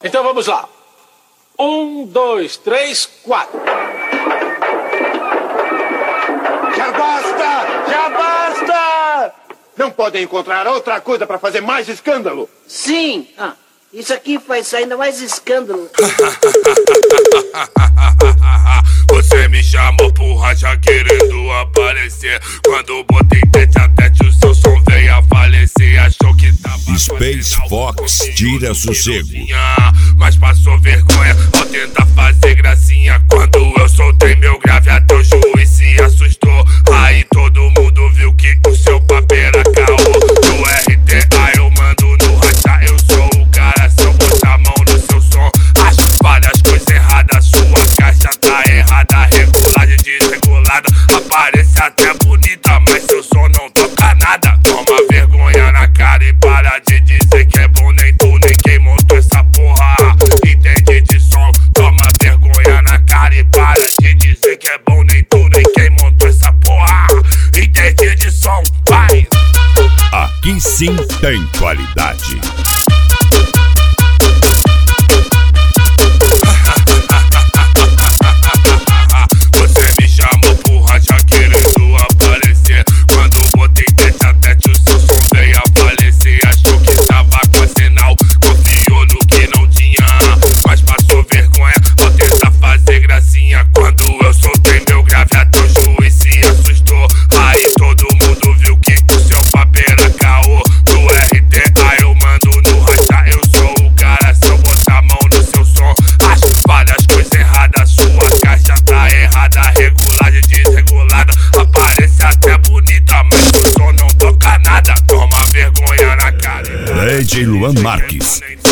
Então vamos lá. 1, 2, 3, 4. Já basta! Já basta! Não podem encontrar outra coisa para fazer mais escândalo? Sim! Isso aqui faz ainda mais escândalo. Você me chamou porra já querendo aparecer. Quando botei tete a tete o seu som veio a falecer. Achou que tava Space Fox tira sossego, mas passou vergonha ao tentar fazer gracinha. Quando eu soltei meu grave até o juiz se assustou. Aí todo mundo viu que o seu papo era caô. No RTA eu mando no racha, eu sou o cara. Se eu botar a mão no seu som, acho várias coisas erradas. Sua caixa tá errada, regulagem desregulada. Aparece até bonita, mas seu som não toca nada. Toma vergonha na cara e para de dizer que é bom. Nem tu, nem quem montou essa porra entende de som. Toma vergonha na cara e para de dizer que é bom. Nem tu, nem quem montou essa porra entende de som. Vai! aqui sim tem qualidade. Você me chamou porra já querendo aparecer. Quando botei tete a tete o seu som veio a falecer. Achou que tava com sinal, confiou no que não tinha, mas passou vergonha ao tentar fazer gracinha. Quando eu soltei meu grave até o juiz se assustou. Aí todo mundo viu que o seu papo era caô. No RTA eu mando no racha, eu sou o cara. Se eu botar a mão no seu som, acho várias coisas erradas. Sua caixa tá errada, regulagem desregulada. Aparece até bonita, mas o som não toca nada. Toma vergonha na cara. DJ Luan Marques.